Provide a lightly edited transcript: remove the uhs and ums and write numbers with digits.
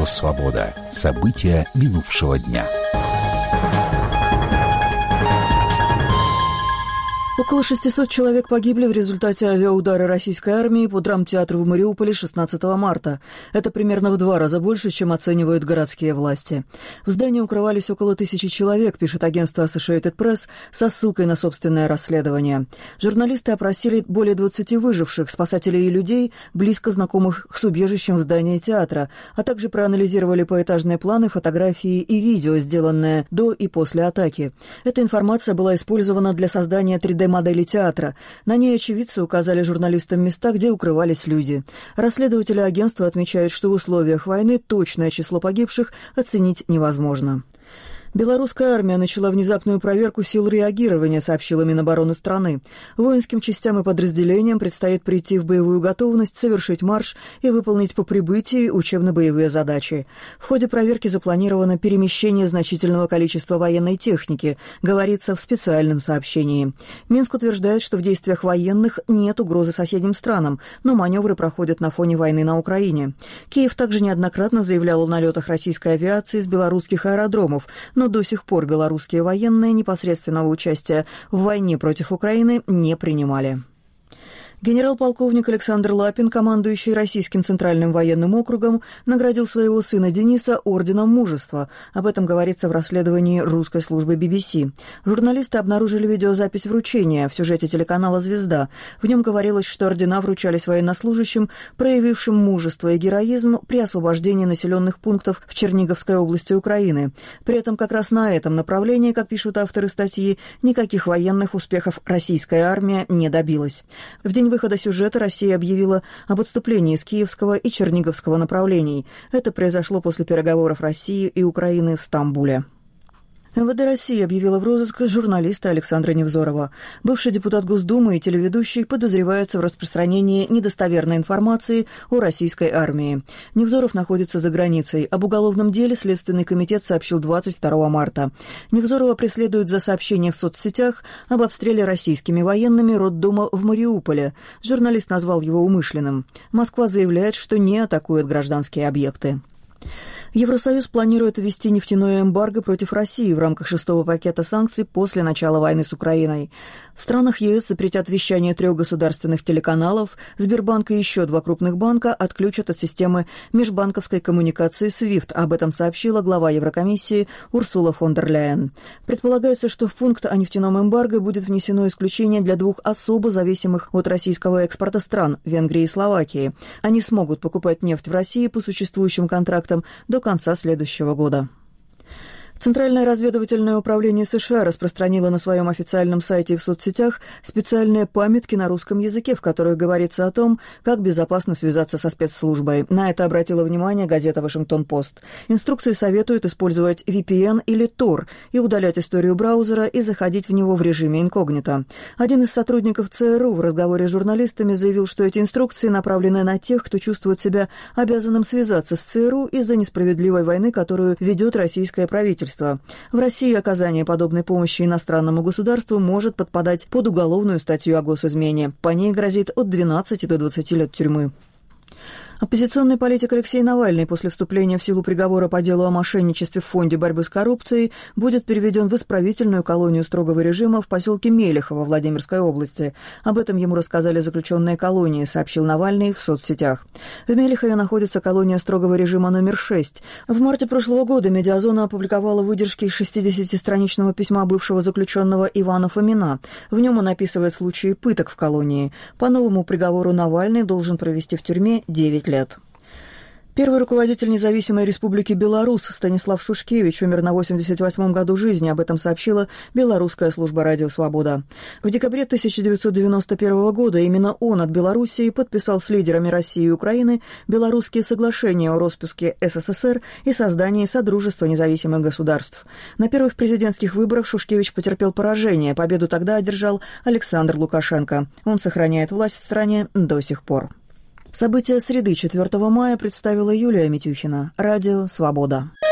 Радио «Свобода». События минувшего дня. Около 600 человек погибли в результате авиаудара российской армии по драмтеатру в Мариуполе 16 марта. Это примерно в 2 раза больше, чем оценивают городские власти. В здании укрывались около 1000 человек, пишет агентство Associated Press со ссылкой на собственное расследование. Журналисты опросили более 20 выживших, спасателей и людей, близко знакомых с убежищем в здании театра, а также проанализировали поэтажные планы, фотографии и видео, сделанные до и после атаки. Эта информация была использована для создания 3D-модели театра. На ней очевидцы указали журналистам места, где укрывались люди. Расследователи агентства отмечают, что в условиях войны точное число погибших оценить невозможно. Белорусская армия начала внезапную проверку сил реагирования, сообщила Минобороны страны. Воинским частям и подразделениям предстоит прийти в боевую готовность, совершить марш и выполнить по прибытии учебно-боевые задачи. В ходе проверки запланировано перемещение значительного количества военной техники, говорится в специальном сообщении. Минск утверждает, что в действиях военных нет угрозы соседним странам, но маневры проходят на фоне войны на Украине. Киев также неоднократно заявлял о налетах российской авиации с белорусских аэродромов, но до сих пор белорусские военные непосредственного участия в войне против Украины не принимали. Генерал-полковник Александр Лапин, командующий Российским Центральным военным округом, наградил своего сына Дениса орденом Мужества. Об этом говорится в расследовании русской службы BBC. Журналисты обнаружили видеозапись вручения в сюжете телеканала «Звезда». В нем говорилось, что ордена вручались военнослужащим, проявившим мужество и героизм при освобождении населенных пунктов в Черниговской области Украины. При этом как раз на этом направлении, как пишут авторы статьи, никаких военных успехов российская армия не добилась. В день выхода сюжета Россия объявила об отступлении с Киевского и Черниговского направлений. Это произошло после переговоров России и Украины в Стамбуле. МВД России объявила в розыск журналиста Александра Невзорова. Бывший депутат Госдумы и телеведущий подозревается в распространении недостоверной информации о российской армии. Невзоров находится за границей. Об уголовном деле Следственный комитет сообщил 22 марта. Невзорова преследуют за сообщение в соцсетях об обстреле российскими военными роддома в Мариуполе. Журналист назвал его умышленным. Москва заявляет, что не атакует гражданские объекты. Евросоюз планирует ввести нефтяное эмбарго против России в рамках 6-го пакета санкций после начала войны с Украиной. В странах ЕС запретят вещание 3 государственных телеканалов, Сбербанк и еще 2 крупных банка отключат от системы межбанковской коммуникации SWIFT. Об этом сообщила глава Еврокомиссии Урсула фон дер Ляйен. Предполагается, что в пункт о нефтяном эмбарго будет внесено исключение для 2 особо зависимых от российского экспорта стран – Венгрии и Словакии. Они смогут покупать нефть в России по существующим контрактам до конца следующего года. Центральное разведывательное управление США распространило на своем официальном сайте и в соцсетях специальные памятки на русском языке, в которых говорится о том, как безопасно связаться со спецслужбой. На это обратила внимание газета «Вашингтон-Пост». Инструкции советуют использовать VPN или Tor и удалять историю браузера и заходить в него в режиме инкогнито. Один из сотрудников ЦРУ в разговоре с журналистами заявил, что эти инструкции направлены на тех, кто чувствует себя обязанным связаться с ЦРУ из-за несправедливой войны, которую ведет российское правительство. В России оказание подобной помощи иностранному государству может подпадать под уголовную статью о госизмене. По ней грозит от 12 до 20 лет тюрьмы. Оппозиционный политик Алексей Навальный после вступления в силу приговора по делу о мошенничестве в Фонде борьбы с коррупцией будет переведен в исправительную колонию строгого режима в поселке Мелехово Владимирской области. Об этом ему рассказали заключенные колонии, сообщил Навальный в соцсетях. В Мелехове находится колония строгого режима номер 6. В марте прошлого года «Медиазона» опубликовала выдержки из 60-страничного письма бывшего заключенного Ивана Фомина. В нем он описывает случаи пыток в колонии. По новому приговору Навальный должен провести в тюрьме 9 лет. Первый руководитель независимой республики Беларусь Станислав Шушкевич умер на 88-м году жизни. Об этом сообщила белорусская служба «Радио Свобода». В декабре 1991 года именно он от Белоруссии подписал с лидерами России и Украины белорусские соглашения о распуске СССР и создании Содружества независимых государств. На первых президентских выборах Шушкевич потерпел поражение. Победу тогда одержал Александр Лукашенко. Он сохраняет власть в стране до сих пор. События среды 4 мая представила Юлия Митюхина. Радио «Свобода».